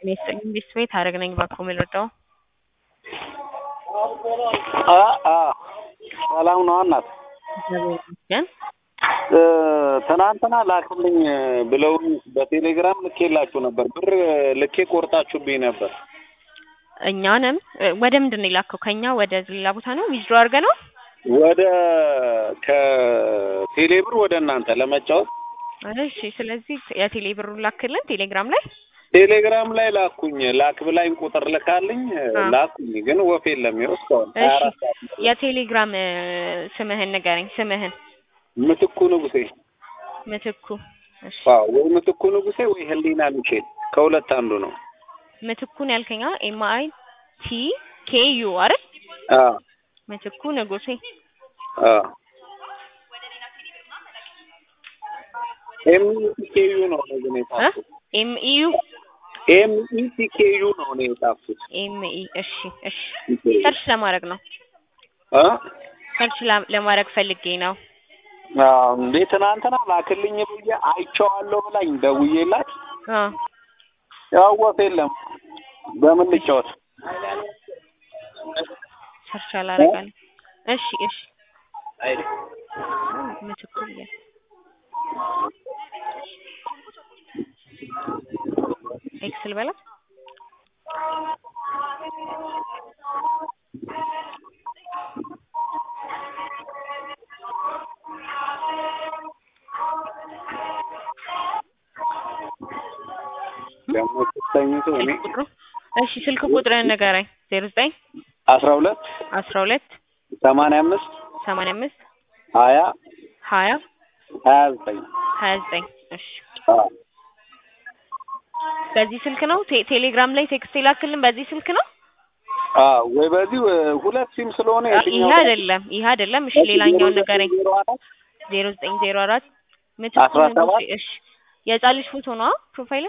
ሚስት ቤት ሐረግ ነኝ ባኮ የምልወጣው ሰላም ነው እናት ግን ትናንትና ላክልኝ ብለው በቴሌግራም ልኬላችሁ ነበር ብር ልኬ ቆርጣችሁብኝ ነበር እኛንም ወደ ምንድን ነው የላከው ከኛ ወደ ሌላ ቦታ ነው ዊዝድሮ አድርገ ነው ወደ ከቴሌብር ወደ እናንተ ለመጫወት እሺ ስለዚህ የቴሌብር ላክልን ቴሌግራም ላይ ላኩኝ ላክ ብላኝ ቁጥር ልካልኝ ላኩኝ ግን ወፍ የለም ይወስደው እሺ የቴሌግራም ስምህን ንገረኝ ስምህን ምትኩ ንጉሴ እሺ ወይ ምትኩ ንጉሴ ወይ ህሊና ሚካኤል ከሁለት አንዱ ነው ምትኩን ያልከኛ MITKU አይደል ምትኩ ንጉሴ MITKU ነው ነው MITKU ነው ነው የጻፍኩት ME እሺ ሰርች ለማድረግ ነው ሰርች ለማድረግ ፈልጌ ነው እንዴ ትናንትና ላክልኝ ብዬ አይቼዋለሁ ብላኝ ደውዬላት ያው ወፍ የለም በምን ልጫወት ሰርች አላረጋለሁ እሺ ምትኩ ኤክስል በላ ደግሞ ተኝቶ እኔ እሺ ስልክ ቁጥርን ንገረኝ 09 12 85 85 20 29 እሺ በዚህ ስልክ ነው ቴሌግራም ላይ ቴክስት ይላክልን በዚህ ስልክ ነው ወይ በዚህ ሁለት ሲም ስለሆነ ይሄ አይደለም እሺ ሌላኛው ንገረኝ 0904 እሺ የጻልሽ ፎቶ ነው ፕሮፋይል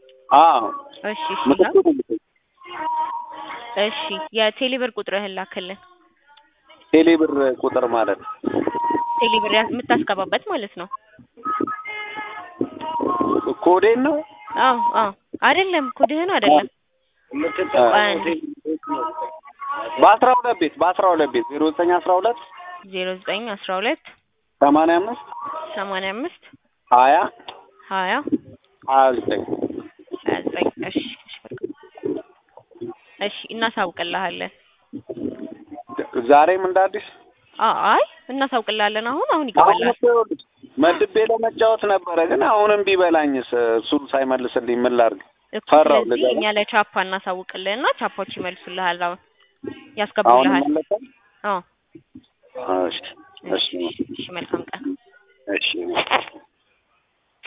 እሺ የቴሌብር ቁጥርህን ላክልን ቴሌብር ቁጥር ማለት ቴሌብር የምታስገባበት ማለት ነው ኮዴን ነው አይደለም ኮድህን አይደለም በ12 ቤት 0912 0912 85 20 29 እሺ እናሳውቅልሃለን ዛሬም እንዳዲስ አይ እናሳውቅልሃለን አሁን ይገባላል መድቤ ለመጫወት ነበረ ግን አሁንም ቢበላኝስ እሱን ሳይመልስልኝ ምን ላድርግ ፈራው እኛ ለቻፓ እናሳውቅልህና ቻፓዎች ይመልሱልሃል አሁን ያስገቡልሃል እሺ መልካም ቀን እሺ